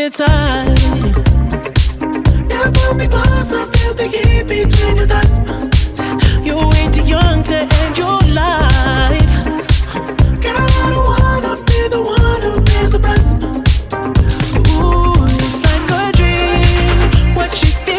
me tight. You pull me close, I feel the heat between your thighs. You're way too young to end your life.